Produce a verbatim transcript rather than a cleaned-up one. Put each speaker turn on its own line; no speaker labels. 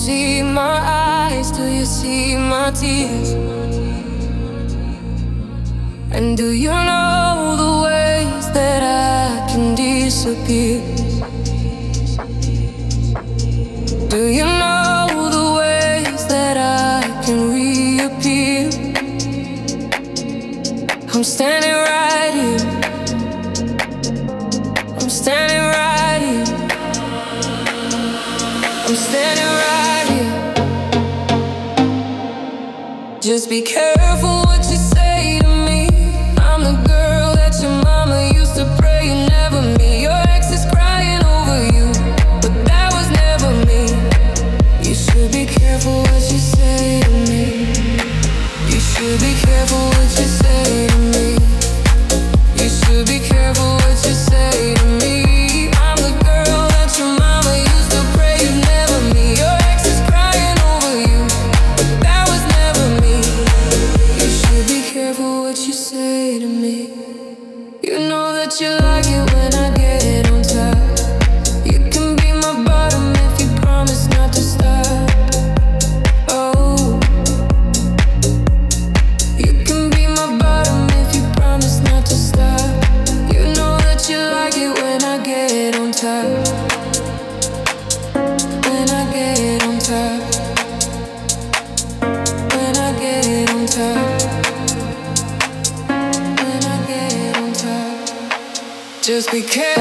see my eyes? Do you see my tears? And do you know the ways that I can disappear? Do you know the ways that I can reappear? I'm standing right here. I'm standing right here. I'm standing right here. Just be careful what you say to me. I'm the girl that your mama used to pray you never meet. Your ex is crying over you, but that was never me. You should be careful what you say to me. You should be careful what you say to me. You should be careful what you say to me. I'm the girl that your mama used to pray you never meet. Your ex is crying over you, but that was never me. You should be careful what you say to me. You know that you like it when I get on top. You can be my bottom if you promise not to stop. Oh, you can be my bottom if you promise not to stop. You know that you like it when I get on top. When I get on top. When I get on top. When I get on top. Just be careful.